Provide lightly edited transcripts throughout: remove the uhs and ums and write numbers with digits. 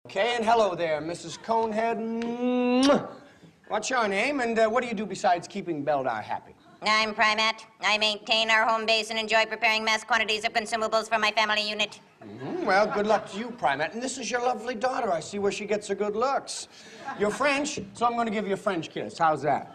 Okay, and hello there, Mrs. Conehead. What's your name, and what do you do besides keeping Beldar happy? I'm Primat. I maintain our home base and enjoy preparing mass quantities of consumables for my family unit. Well, good luck to you, Primat. And this is your lovely daughter. I see where she gets her good looks. You're French, so I'm going to give you a French kiss. How's that?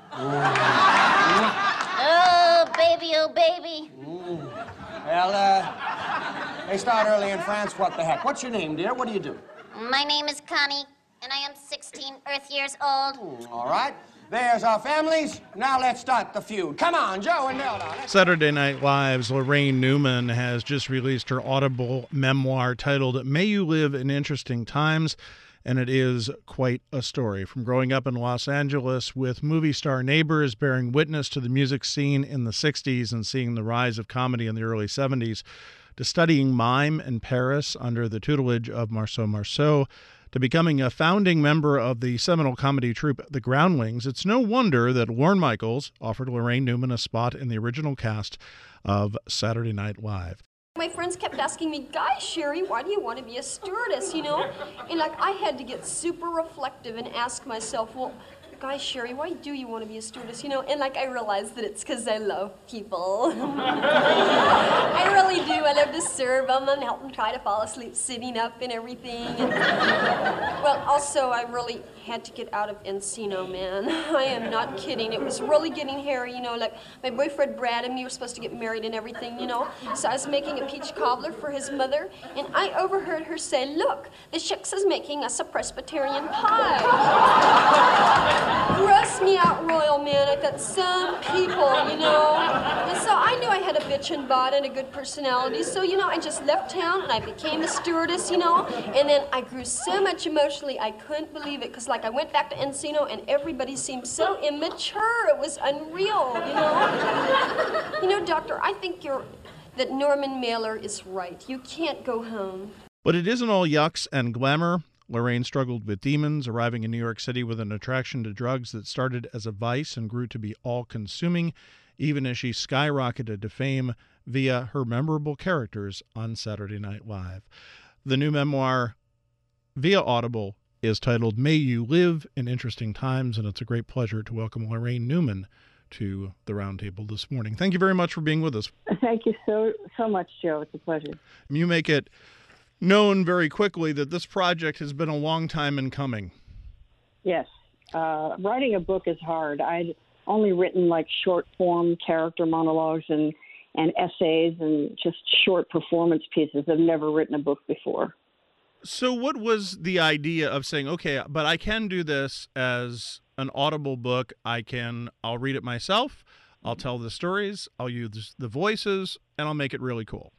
Oh, baby, oh, baby. Well, they start early in France. What the heck? What's your name, dear? What do you do? My name is Connie, and I am 16 Earth years old. All right. There's our families. Now let's start the feud. Come on, Joe and Nelda. Saturday Night Live's Laraine Newman has just released her Audible memoir titled May You Live in Interesting Times, and it is quite a story. From growing up in Los Angeles with movie star neighbors bearing witness to the music scene in the 60s and seeing the rise of comedy in the early 70s, to studying mime in Paris under the tutelage of Marceau Marceau, to becoming a founding member of the seminal comedy troupe The Groundlings, it's no wonder that Lorne Michaels offered Laraine Newman a spot in the original cast of Saturday Night Live. My friends kept asking me, "Guys, Sherry, why do you want to be a stewardess, you know?" And I had to get super reflective and ask myself, well, "Guys, Sherry, why do you want to be a stewardess, you know?" And I realized that it's because I love people. I really do. I love to serve them and help them try to fall asleep sitting up and everything. And, well, also, I really had to get out of Encino, man. I am not kidding. It was really getting hairy, you know, like my boyfriend Brad and me were supposed to get married and everything, you know. So I was making a peach cobbler for his mother, and I overheard her say, "Look, the Shix is making us a Presbyterian pie." Gross me out royal, man. I thought, some people, you know. And so I knew I had a bitchin' bod and a good personality, so, you know, I just left town and I became a stewardess, you know. And then I grew so much emotionally, I couldn't believe it, because, like, I went back to Encino and everybody seemed so immature. It was unreal, you know. You know, Doctor, I think that Norman Mailer is right. You can't go home. But it isn't all yucks and glamour. Laraine struggled with demons, arriving in New York City with an attraction to drugs that started as a vice and grew to be all-consuming, even as she skyrocketed to fame via her memorable characters on Saturday Night Live. The new memoir, via Audible, is titled May You Live in Interesting Times, and it's a great pleasure to welcome Laraine Newman to the Roundtable this morning. Thank you very much for being with us. Thank you so much, Joe. It's a pleasure. You make it known very quickly that this project has been a long time in coming. Yes. Writing a book is hard. I'd only written like short form character monologues and essays and just short performance pieces. I've never written a book before. So what was the idea of saying, okay, but I can do this as an Audible book. I'll read it myself. I'll tell the stories. I'll use the voices, and I'll make it really cool.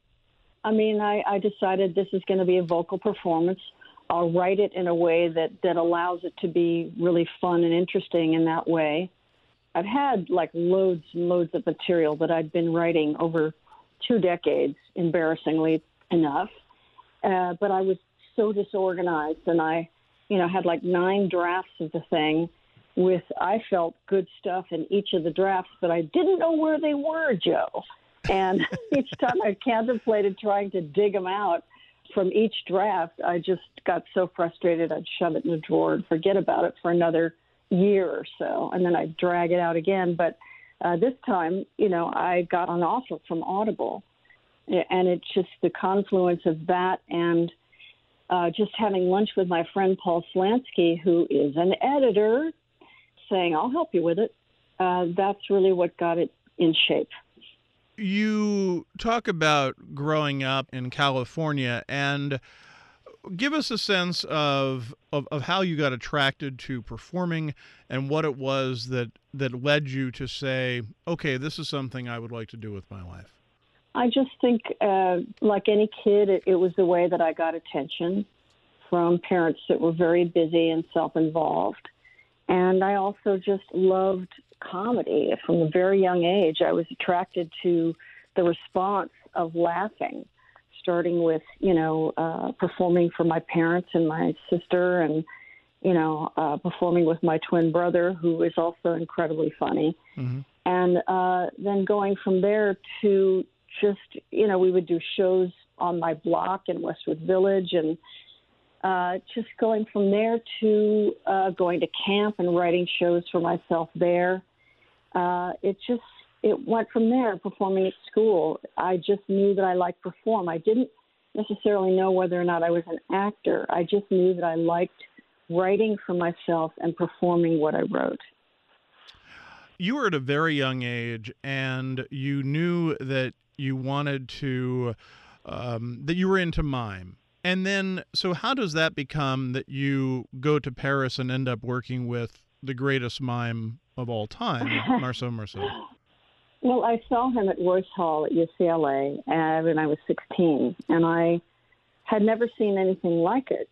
I mean, I decided this is going to be a vocal performance. I'll write it in a way that allows it to be really fun and interesting in that way. I've had like loads and loads of material that I'd been writing over 2 decades, embarrassingly enough. But I was so disorganized, and I, had like 9 drafts of the thing with, I felt, good stuff in each of the drafts, but I didn't know where they were, Joe. And each time I contemplated trying to dig them out from each draft, I just got so frustrated I'd shove it in a drawer and forget about it for another year or so, and then I'd drag it out again. But this time, I got an offer from Audible, and it's just the confluence of that and just having lunch with my friend Paul Slansky, who is an editor, saying, "I'll help you with it." That's really what got it in shape. You talk about growing up in California, and give us a sense of how you got attracted to performing and what it was that led you to say, okay, this is something I would like to do with my life. I just think, like any kid, it was the way that I got attention from parents that were very busy and self-involved. And I also just loved comedy. From a very young age, I was attracted to the response of laughing, starting with, performing for my parents and my sister and, performing with my twin brother, who is also incredibly funny. Mm-hmm. And then going from there to just, we would do shows on my block in Westwood Village. And just going from there to going to camp and writing shows for myself there. It went from there, performing at school. I just knew that I liked perform. I didn't necessarily know whether or not I was an actor. I just knew that I liked writing for myself and performing what I wrote. You were at a very young age, and you knew that you wanted to, that you were into mime. And then, so how does that become that you go to Paris and end up working with the greatest mime of all time, Marceau Marceau? Well, I saw him at Royce Hall at UCLA when I was 16, and I had never seen anything like it.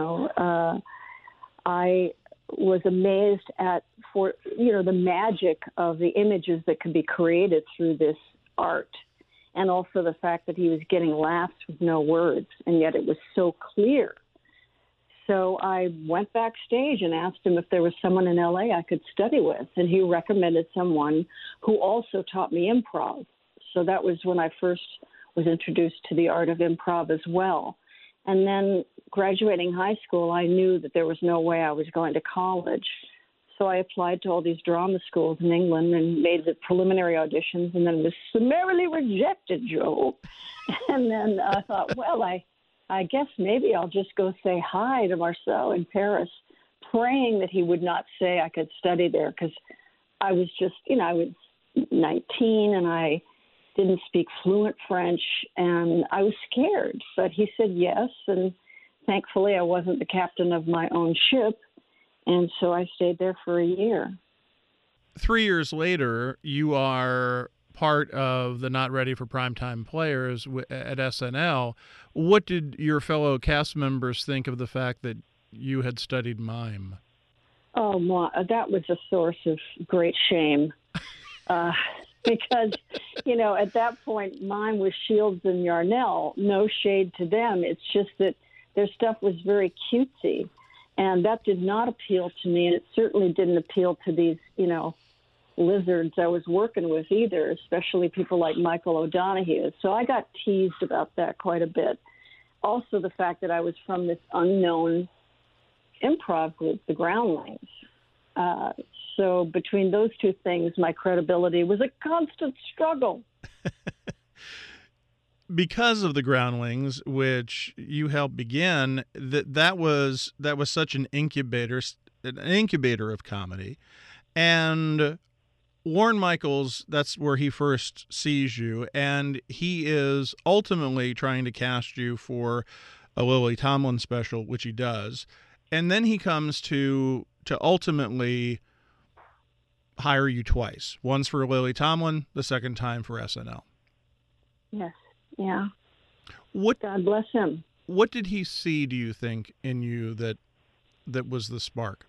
I was amazed at the magic of the images that could be created through this art, and also the fact that he was getting laughs with no words, and yet it was so clear. So I went backstage and asked him if there was someone in LA I could study with, and he recommended someone who also taught me improv. So that was when I first was introduced to the art of improv as well. And then graduating high school, I knew that there was no way I was going to college. So I applied to all these drama schools in England and made the preliminary auditions, and then was summarily rejected, Joe. And then I thought, well, I guess maybe I'll just go say hi to Marceau in Paris, praying that he would not say I could study there, because I was just, I was 19 and I didn't speak fluent French, and I was scared. But he said yes, and thankfully I wasn't the captain of my own ship, and so I stayed there for a year. 3 years later, you are part of the Not Ready for Primetime Players at SNL. What did your fellow cast members think of the fact that you had studied mime? Oh, that was a source of great shame. Because, at that point, mine was Shields and Yarnell. No shade to them. It's just that their stuff was very cutesy. And that did not appeal to me. And it certainly didn't appeal to these, lizards I was working with either, especially people like Michael O'Donoghue. So I got teased about that quite a bit. Also, the fact that I was from this unknown improv group, the Groundlings. So between those two things, my credibility was a constant struggle. Because of the Groundlings, which you helped begin, that was such an incubator of comedy. And Lorne Michaels, that's where he first sees you, and he is ultimately trying to cast you for a Lily Tomlin special, which he does. And then he comes to ultimately hire you twice. Once for Lily Tomlin, the second time for SNL. Yes. Yeah. What, God bless him. What did he see, do you think, in you that was the spark?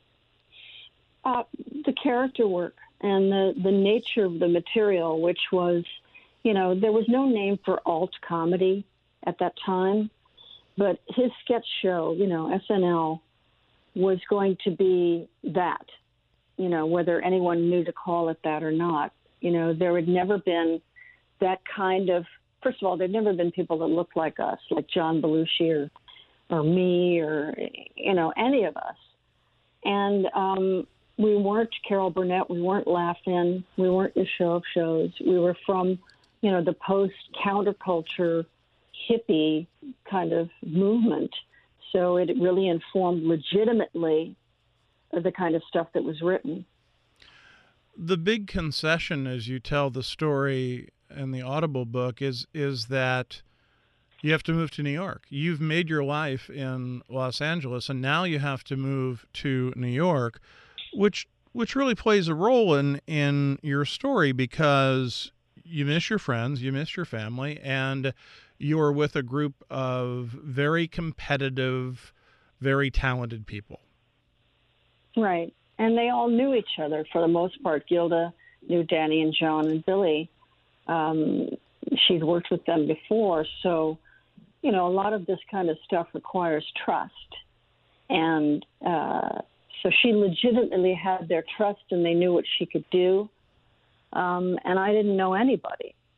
The character work and the nature of the material, which was, there was no name for alt comedy at that time, but his sketch show, SNL, was going to be that, whether anyone knew to call it that or not. There had never been that kind of, first of all, there'd never been people that looked like us, like John Belushi or me or, any of us. And we weren't Carol Burnett. We weren't Laugh-In. We weren't the Show of Shows. We were from, the post-counterculture hippie kind of movement. So it really informed legitimately the kind of stuff that was written. The big concession as you tell the story in the Audible book is that you have to move to New York. You've made your life in Los Angeles, and now you have to move to New York, which really plays a role in your story, because you miss your friends, you miss your family, and you're with a group of very competitive, very talented people. Right. And they all knew each other for the most part. Gilda knew Danny and John and Billy. She'd worked with them before. So, a lot of this kind of stuff requires trust. And so she legitimately had their trust, and they knew what she could do. And I didn't know anybody.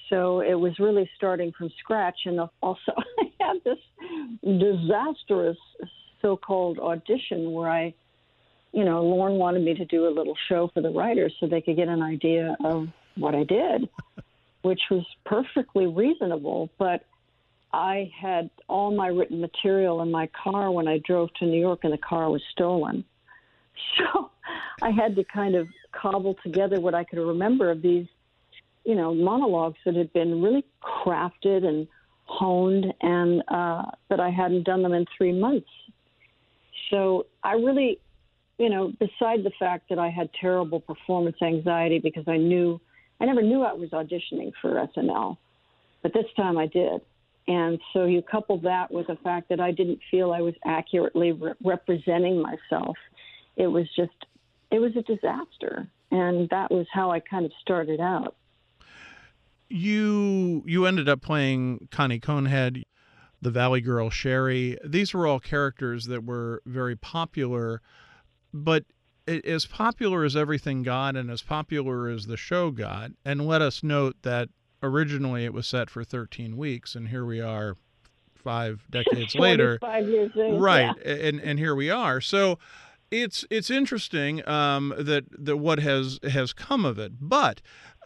So it was really starting from scratch. And also, I had this disastrous so-called audition where Lorne wanted me to do a little show for the writers so they could get an idea of what I did, which was perfectly reasonable. But I had all my written material in my car when I drove to New York, and the car was stolen. So I had to kind of cobble together what I could remember of these, monologues that had been really crafted and honed, and that I hadn't done them in 3 months. So I really, beside the fact that I had terrible performance anxiety because I never knew I was auditioning for SNL, but this time I did. And so you couple that with the fact that I didn't feel I was accurately representing myself. It was a disaster. And that was how I kind of started out. You ended up playing Connie Conehead, the Valley Girl Sherry. These were all characters that were very popular, but as popular as everything got and as popular as the show got, and let us note that originally it was set for 13 weeks, and here we are 5 decades later. 5 years later. Right, yeah. and here we are. So it's interesting that what has come of it. But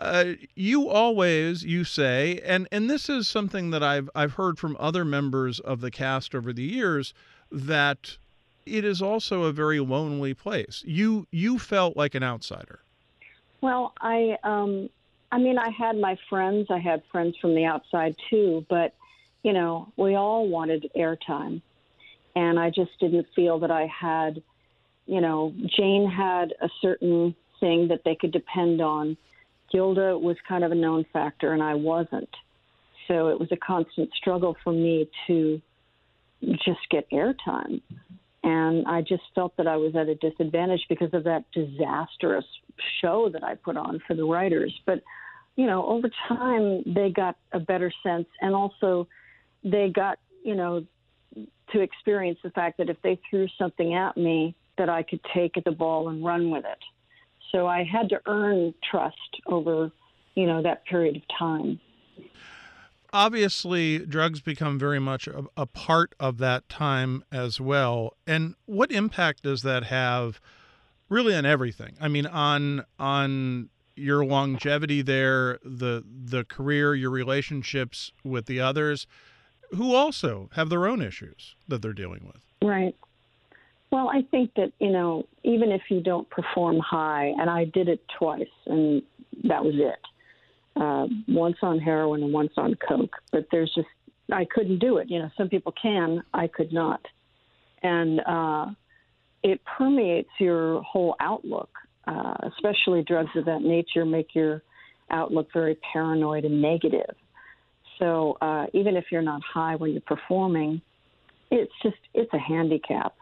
you say, and this is something that I've heard from other members of the cast over the years, that it is also a very lonely place. You felt like an outsider. Well, I had my friends. I had friends from the outside too, but we all wanted airtime, and I just didn't feel that I had. Jane had a certain thing that they could depend on. Gilda was kind of a known factor, and I wasn't. So it was a constant struggle for me to just get airtime. And I just felt that I was at a disadvantage because of that disastrous show that I put on for the writers. But, over time, they got a better sense. And also they got, to experience the fact that if they threw something at me, that I could take the ball and run with it. So I had to earn trust over, that period of time. Obviously, drugs become very much a part of that time as well. And what impact does that have really on everything? I mean, on your longevity there, the career, your relationships with the others who also have their own issues that they're dealing with. Right. Well, I think that, even if you don't perform high, and I did it twice, and that was it. Once on heroin and once on coke. But I couldn't do it. Some people can, I could not. And it permeates your whole outlook, especially drugs of that nature make your outlook very paranoid and negative. So even if you're not high when you're performing, it's a handicap.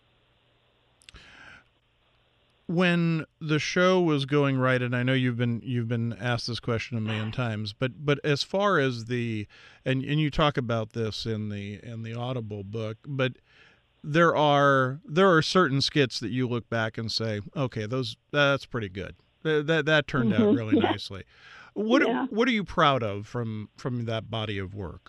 When the show was going right, and I know you've been asked this question a million times, but as far as and you talk about this in the Audible book, but there are certain skits that you look back and say, okay, that's pretty good. That turned out really nicely. What are you proud of from that body of work?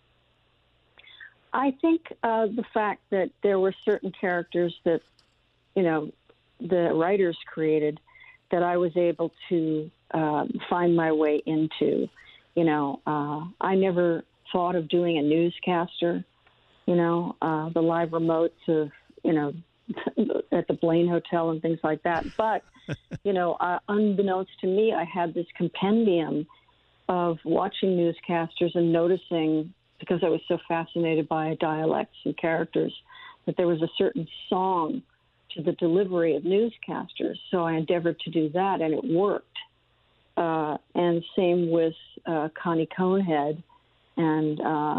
I think the fact that there were certain characters that the writers created that I was able to find my way into. I never thought of doing a newscaster, the live remotes of, at the Blaine Hotel and things like that. But, unbeknownst to me, I had this compendium of watching newscasters and noticing, because I was so fascinated by dialects and characters, that there was a certain song to the delivery of newscasters. So I endeavored to do that, and it worked. And same with Connie Conehead. And,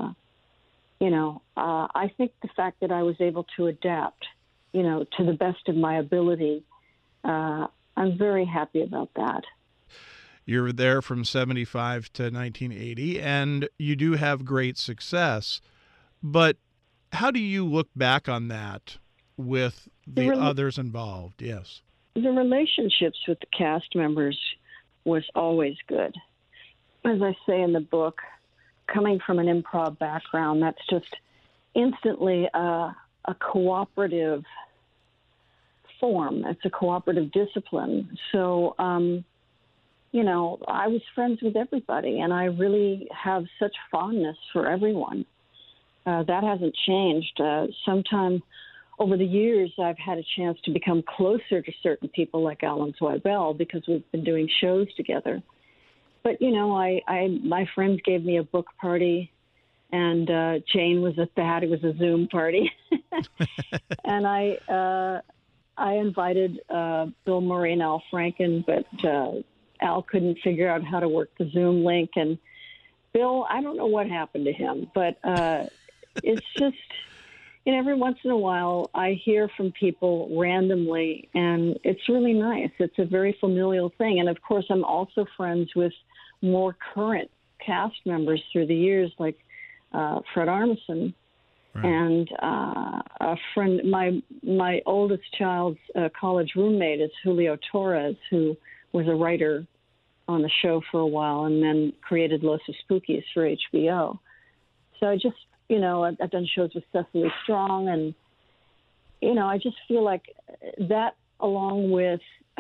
I think the fact that I was able to adapt, to the best of my ability, I'm very happy about that. You're there from 75 to 1980, and you do have great success. But how do you look back on that with the others involved? Yes. The relationships with the cast members was always good. as I say in the book, coming from an improv background, that's just instantly a cooperative form. It's a cooperative discipline. So, I was friends with everybody, and I really have such fondness for everyone. That hasn't changed. Sometime over the years, I've had a chance to become closer to certain people like Alan Zweibel because we've been doing shows together. But, my friends gave me a book party, and Jane was at that. It was a Zoom party. And I invited Bill Murray and Al Franken, but Al couldn't figure out how to work the Zoom link. And Bill, I don't know what happened to him, but it's just, every once in a while I hear from people randomly, and it's really nice. It's a very familial thing. And, of course, I'm also friends with more current cast members through the years, like Fred Armisen. Right. And a friend, my oldest child's college roommate is Julio Torres, who was a writer on the show for a while and then created Los Spookies for HBO. So I just, I've done shows with Cecily Strong, and, I just feel like that, along with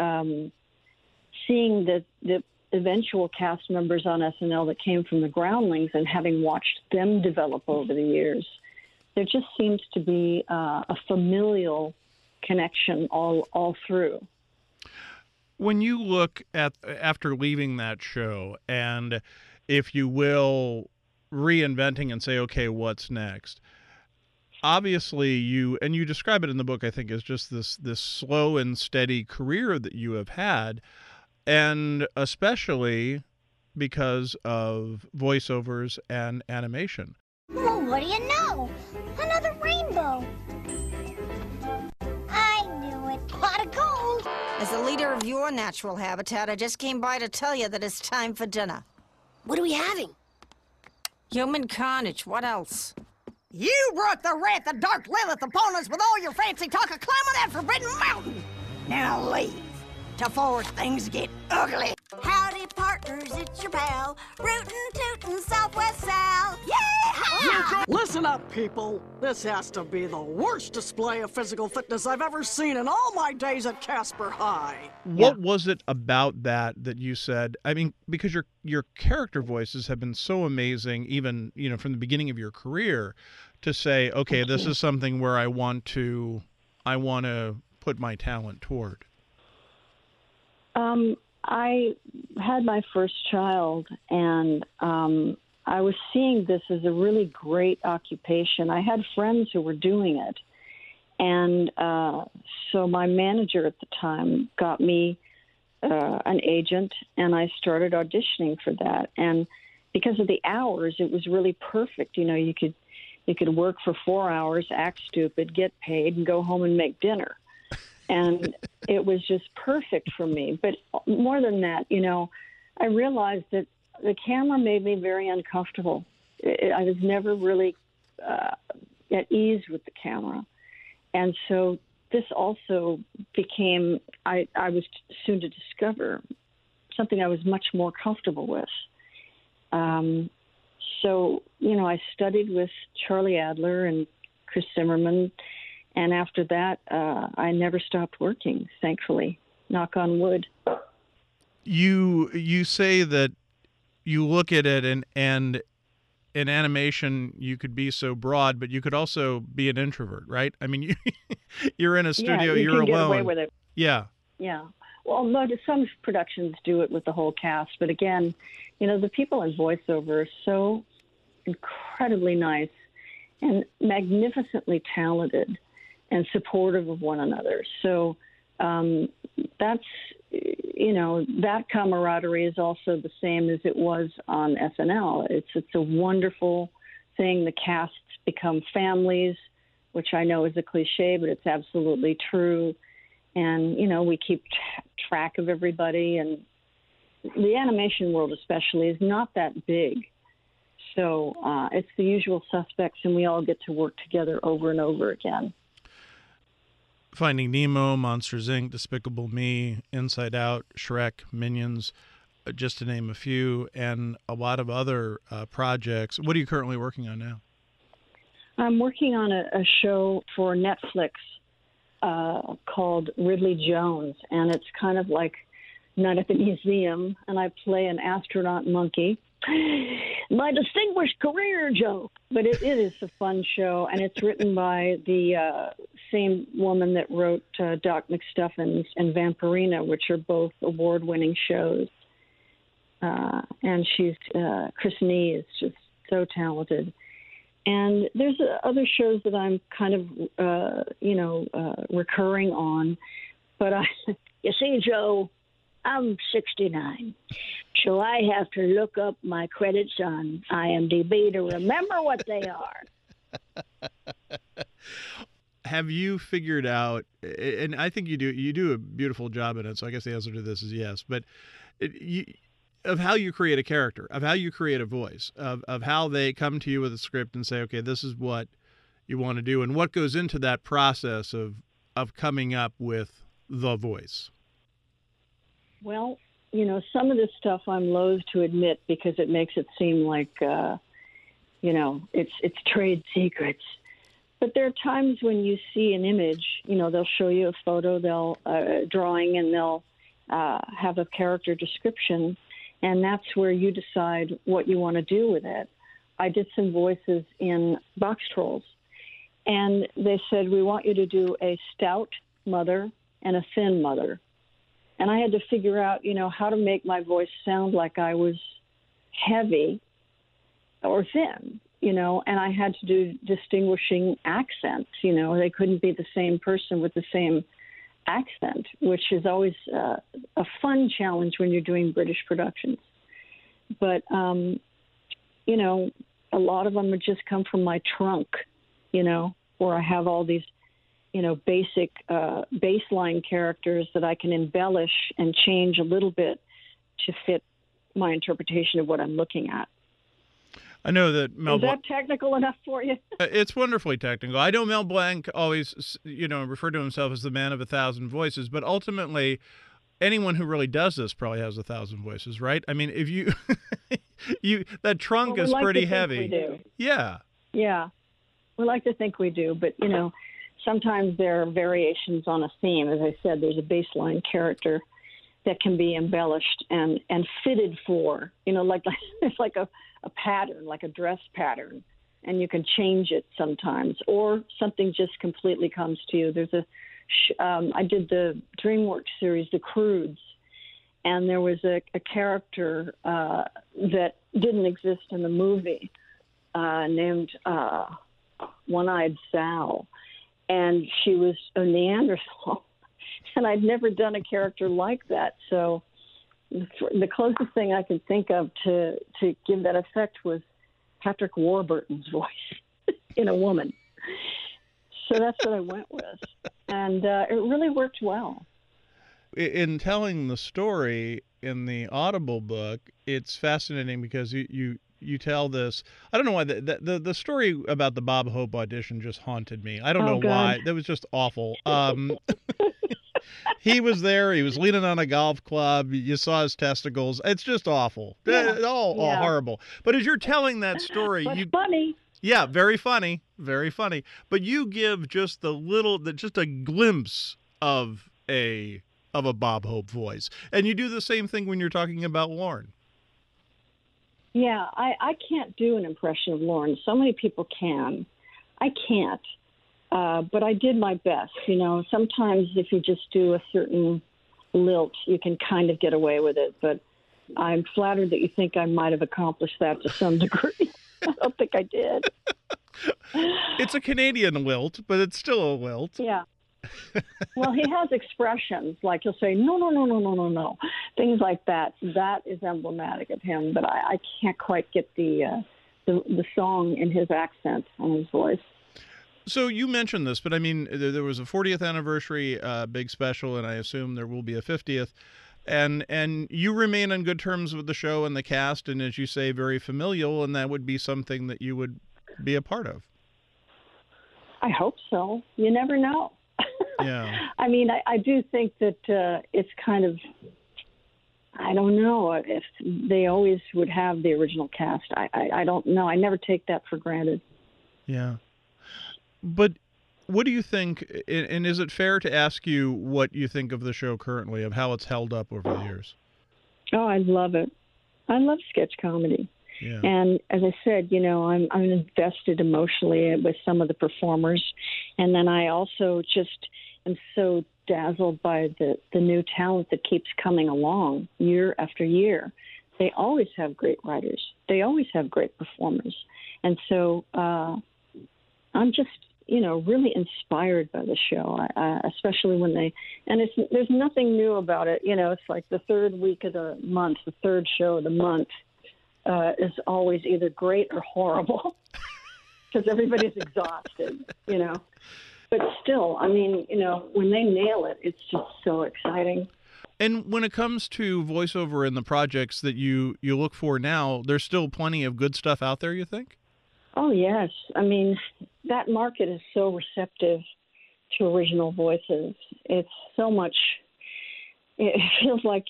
seeing the eventual cast members on SNL that came from the Groundlings and having watched them develop over the years, there just seems to be a familial connection all through. When you look at, after leaving that show, and if you will, reinventing and say, okay, what's next? Obviously, you describe it in the book, I think, as just this slow and steady career that you have had, and especially because of voiceovers and animation. Well, what do you know? Another rainbow. I knew it. Pot of gold. As the leader of your natural habitat, I just came by to tell you that it's time for dinner. What are we having? Human carnage. What else? You brought the wrath of Dark Lilith upon us with all your fancy talk of climbing that forbidden mountain. Now leave, before things get ugly. Howdy, partners, it's your pal, rootin' tootin' Southwest Sal. Yeah! Listen up, people. This has to be the worst display of physical fitness I've ever seen in all my days at Casper High. What was it about that you said? I mean, because your character voices have been so amazing, even from the beginning of your career, to say, okay, this is something where I want to put my talent toward. I had my first child, and I was seeing this as a really great occupation. I had friends who were doing it. And so my manager at the time got me an agent, and I started auditioning for that. And because of the hours, it was really perfect. You could work for 4 hours, act stupid, get paid, and go home and make dinner. And it was just perfect for me. But more than that, I realized that the camera made me very uncomfortable. I was never really at ease with the camera. And so this also became, I was soon to discover, something I was much more comfortable with. So, I studied with Charlie Adler and Chris Zimmerman. And after that, I never stopped working, thankfully. Knock on wood. You say that you look at it and in animation you could be so broad, but you could also be an introvert, right? I mean, you're in a studio, you you're can alone. Get away with it. Yeah. Yeah. Well, some productions do it with the whole cast, but again, the people in voiceover are so incredibly nice and magnificently talented and supportive of one another. So that's, that camaraderie is also the same as it was on SNL. It's a wonderful thing. The casts become families, which I know is a cliche, but it's absolutely true. And, we keep track of everybody. And the animation world especially is not that big. So it's the usual suspects, and we all get to work together over and over again. Finding Nemo, Monsters, Inc., Despicable Me, Inside Out, Shrek, Minions. just to name a few, and a lot of other projects. What are you currently working on now? I'm working on a show for Netflix called Ridley Jones, and it's kind of like Night at the Museum, and I play an astronaut monkey. My distinguished career, Joe. But it is a fun show, and it's written by the same woman that wrote Doc McStuffins and Vampirina, which are both award-winning shows. And Chris Nee is just so talented. And there's other shows that I'm kind of, recurring on. But you see, Joe, I'm 69, so I have to look up my credits on IMDb to remember what they are. Have you figured out, and I think you do a beautiful job in it, so I guess the answer to this is yes, but of how you create a character, of how you create a voice, of how they come to you with a script and say, okay, this is what you want to do, and what goes into that process of coming up with the voice? Well, some of this stuff I'm loath to admit because it makes it seem like, it's trade secrets. But there are times when you see an image, they'll show you a photo, they'll drawing, and they'll have a character description, and that's where you decide what you want to do with it. I did some voices in Box Trolls, and they said, we want you to do a stout mother and a thin mother. And I had to figure out, how to make my voice sound like I was heavy or thin, and I had to do distinguishing accents. They couldn't be the same person with the same accent, which is always a fun challenge when you're doing British productions. But, a lot of them would just come from my trunk, where I have all these basic baseline characters that I can embellish and change a little bit to fit my interpretation of what I'm looking at. I know that Mel. Is that technical enough for you? It's wonderfully technical. I know Mel Blanc always, referred to himself as the man of 1,000 voices, but ultimately, anyone who really does this probably has 1,000 voices, right? I mean, if you, that trunk is pretty heavy. We do. Yeah. Yeah. We like to think we do, but sometimes there are variations on a theme. As I said, there's a baseline character that can be embellished and fitted for, it's like a pattern, like a dress pattern, and you can change it sometimes, or something just completely comes to you. There's I did the DreamWorks series, The Croods, and there was a character that didn't exist in the movie named One-Eyed Sal. And she was a Neanderthal, and I'd never done a character like that. So the closest thing I could think of to give that effect was Patrick Warburton's voice in a woman. So that's what I went with, and it really worked well. In telling the story in the Audible book, it's fascinating because you tell this. I don't know why the story about the Bob Hope audition just haunted me. I don't know why. That was just awful. He was there. He was leaning on a golf club. You saw his testicles. It's just awful. Yeah. All horrible. But as you're telling that story, funny. Yeah, very funny, very funny. But you give just just a glimpse of a Bob Hope voice, and you do the same thing when you're talking about Lorne. Yeah, I can't do an impression of Lorne. So many people can. I can't. But I did my best. Sometimes if you just do a certain lilt, you can kind of get away with it. But I'm flattered that you think I might have accomplished that to some degree. I don't think I did. It's a Canadian lilt, but it's still a lilt. Yeah. Well, he has expressions like he'll say, no, no, no, no, no, no, no. Things like that. That is emblematic of him, but I can't quite get the song in his accent and his voice. So you mentioned this, but I mean, there was a 40th anniversary big special, and I assume there will be a 50th. And you remain on good terms with the show and the cast, and as you say, very familial, and that would be something that you would be a part of. I hope so. You never know. Yeah. I mean, I do think that it's kind of, I don't know if they always would have the original cast. I don't know. I never take that for granted. Yeah. But what do you think, and is it fair to ask you what you think of the show currently, of how it's held up over the years? Oh, I love it. I love sketch comedy. Yeah. And as I said, I'm invested emotionally with some of the performers. And then I also just am so dazzled by the new talent that keeps coming along year after year. They always have great writers. They always have great performers. And so I'm just, really inspired by the show, especially when there's nothing new about it. It's like the third week of the month, the third show of the month is always either great or horrible because everybody's exhausted, But still, when they nail it, it's just so exciting. And when it comes to voiceover and the projects that you look for now, there's still plenty of good stuff out there, you think? Oh, yes. That market is so receptive to original voices. It's so much, it feels like,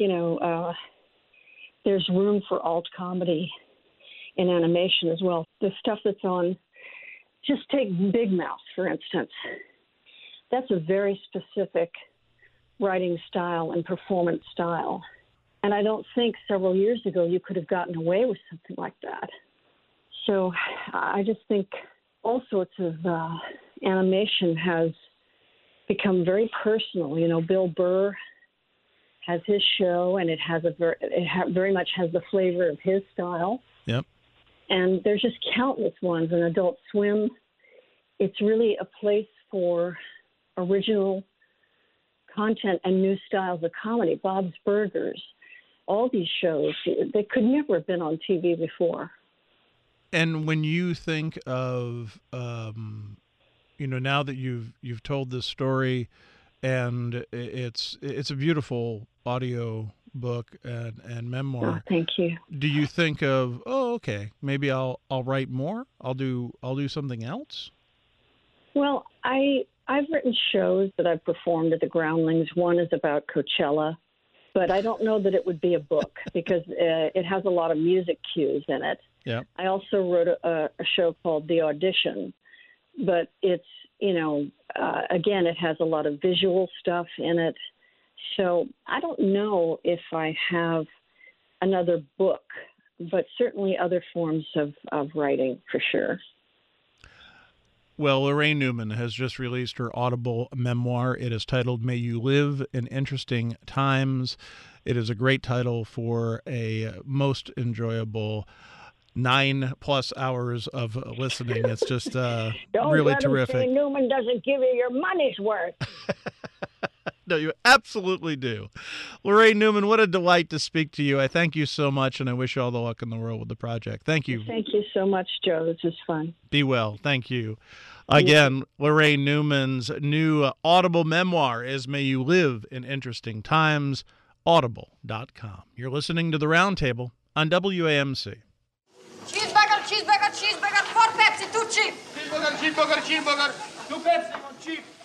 there's room for alt comedy in animation as well. The stuff that's on, just take Big Mouth, for instance. That's a very specific writing style and performance style. And I don't think several years ago you could have gotten away with something like that. So I just think all sorts of animation has become very personal. Bill Burr has his show, and it very much has the flavor of his style. Yep. And there's just countless ones in Adult Swim. It's really a place for original content and new styles of comedy. Bob's Burgers, all these shows, they could never have been on TV before. And when you think of, now that you've told this story, and it's a beautiful audio book and memoir. Oh, thank you. Do you think of, okay, maybe I'll write more? I'll do something else? Well, I've written shows that I've performed at the Groundlings. One is about Coachella, but I don't know that it would be a book because it has a lot of music cues in it. Yeah. I also wrote a show called The Audition, but it's, again, it has a lot of visual stuff in it. So I don't know if I have another book, but certainly other forms of writing for sure. Well, Laraine Newman has just released her Audible memoir. It is titled May You Live in Interesting Times. It is a great title for a most enjoyable 9+ hours of listening. It's just really terrific. Say Newman doesn't give you your money's worth. No, you absolutely do. Laraine Newman, what a delight to speak to you. I thank you so much, and I wish you all the luck in the world with the project. Thank you. Thank you so much, Joe. This was fun. Be well. Thank you. Again, Laraine Newman's new Audible memoir is May You Live in Interesting Times, audible.com. You're listening to The Roundtable on WAMC. Cheeseburger, cheeseburger, cheeseburger, 4 Pepsi, 2 cheap. Cheeseburger, cheeseburger, cheeseburger, 2 Pepsi, 1 cheap.